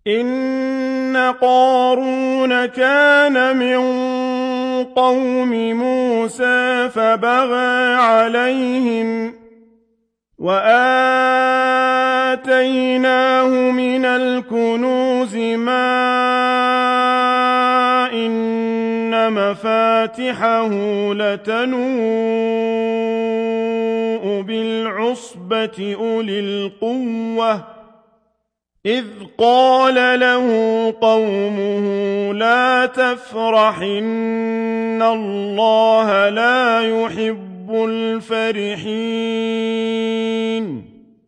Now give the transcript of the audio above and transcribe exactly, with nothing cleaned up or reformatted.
إن قارون كان من قوم موسى فبغى عليهم وآتيناه من الكنوز ما إن مفاتحه لتنوء بالعصبة أولي القوة إذ قال له قومه لا تفرح إن الله لا يحب الفرحين